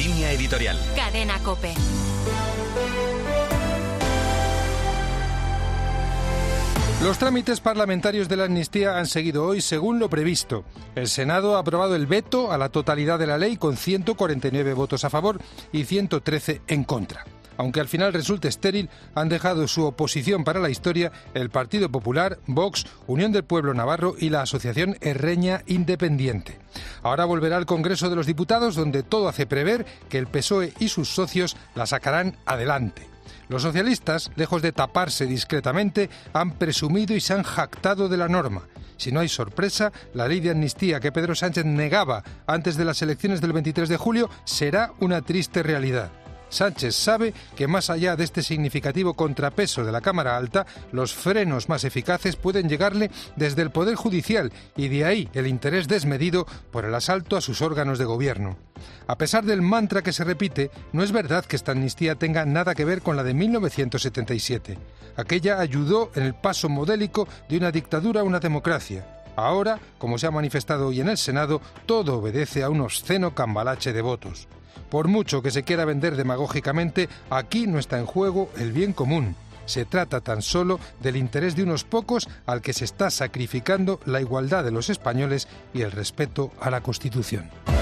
Línea editorial. Cadena COPE. Los trámites parlamentarios de la amnistía han seguido hoy según lo previsto. El Senado ha aprobado el veto a la totalidad de la ley con 149 votos a favor y 113 en contra. Aunque al final resulte estéril, han dejado su oposición para la historia el Partido Popular, Vox, Unión del Pueblo Navarro y la Asociación Erreña Independiente. Ahora volverá al Congreso de los Diputados, donde todo hace prever que el PSOE y sus socios la sacarán adelante. Los socialistas, lejos de taparse discretamente, han presumido y se han jactado de la norma. Si no hay sorpresa, la ley de amnistía que Pedro Sánchez negaba antes de las elecciones del 23 de julio será una triste realidad. Sánchez sabe que más allá de este significativo contrapeso de la Cámara Alta, los frenos más eficaces pueden llegarle desde el Poder Judicial y de ahí el interés desmedido por el asalto a sus órganos de gobierno. A pesar del mantra que se repite, no es verdad que esta amnistía tenga nada que ver con la de 1977. Aquella ayudó en el paso modélico de una dictadura a una democracia. Ahora, como se ha manifestado hoy en el Senado, todo obedece a un obsceno cambalache de votos. Por mucho que se quiera vender demagógicamente, aquí no está en juego el bien común. Se trata tan solo del interés de unos pocos al que se está sacrificando la igualdad de los españoles y el respeto a la Constitución.